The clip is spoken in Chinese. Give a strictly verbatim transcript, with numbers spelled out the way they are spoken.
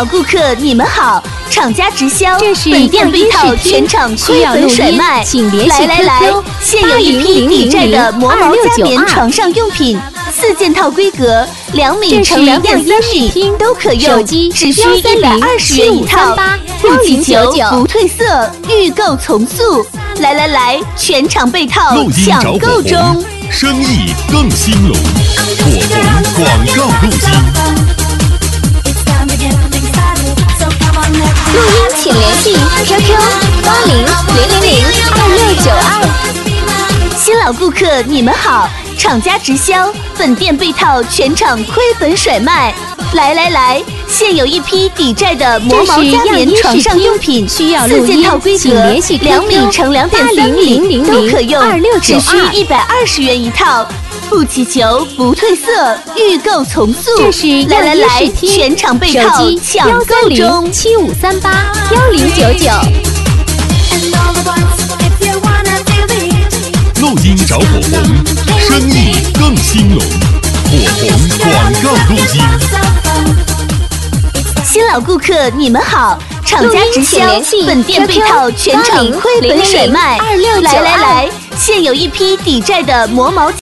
老顾客，你们好！厂家直销， 这是本店被套全场亏本甩卖， 请联系 Q Q 来来来，现有一批抵债的磨毛加棉床上用品，四件套规格，两米乘两点三米都可用，只需一百二十元一套，不祈求不褪色，预购从速。来来来，全场被套抢购中， 生意更兴隆，火红广告入京。 录音请联系 Q Q 八零零零零二六九二。 新老顾客，你们好！厂家直销，本店被套全场亏本甩卖。来来来，现有一批抵债的磨毛加棉床上用品， 需要四件套规格，两米乘两点三米都可用，只需一百二十元一套，不祈求不褪色，预购从速。 这是来来来，全场被套抢购中， 七五三八幺零九九。 路金找火红，生意更兴隆，火红广告入京。 新老顾客，你们好！厂家直销，本店被套全场亏本甩卖。来来来，现有一批抵债的磨毛